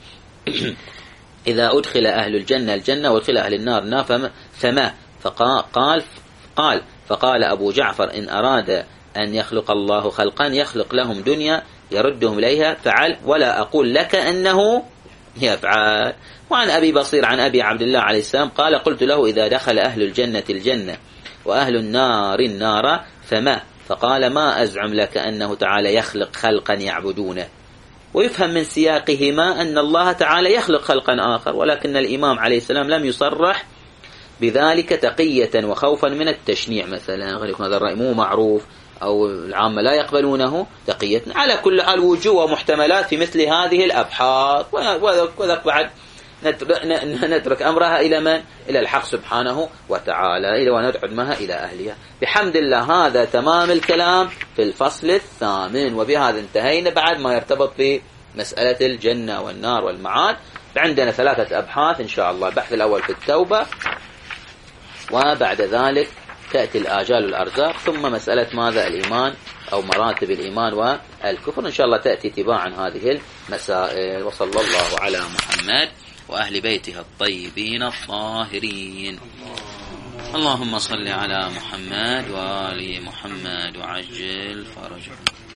Speaker 1: إذا أدخل أهل الجنة الجنة وأدخل أهل النار النار فما, فما فقال قال فقال أبو جعفر: إن أراد أن يخلق الله خلقا يخلق لهم دنيا يردهم إليها فعل، ولا أقول لك أنه يفعل. وعن أبي بصير عن أبي عبد الله عليه السلام قال قلت له إذا دخل أهل الجنة الجنة وأهل النار النار فما؟ فقال ما أزعم لك أنه تعالى يخلق خلقا يعبدونه. ويفهم من سياقهما أن الله تعالى يخلق خلقا آخر، ولكن الإمام عليه السلام لم يصرح بذلك تقية وخوفا من التشنيع مثلا، غير يكون هذا الرأي مو معروف أو العامة لا يقبلونه تقية. على كل حال وجوه ومحتملات في مثل هذه الأبحاث، وذلك بعد نترك أمرها إلى من؟ إلى الحق سبحانه وتعالى، إلى وندعمها إلى أهلها. بحمد الله هذا تمام الكلام في الفصل الثامن، وبهذا انتهينا بعد ما يرتبط بمسألة الجنة والنار والمعاد. عندنا ثلاثة أبحاث إن شاء الله. البحث الأول في التوبة، وبعد ذلك تأتي الآجال والأرزاق، ثم مسألة ماذا الإيمان أو مراتب الإيمان والكفر. إن شاء الله تأتي تباعا هذه المسائل. وصلى الله على محمد وأهل بيته الطيبين الطاهرين. اللهم صل على محمد وآل محمد وعجل فرجهم.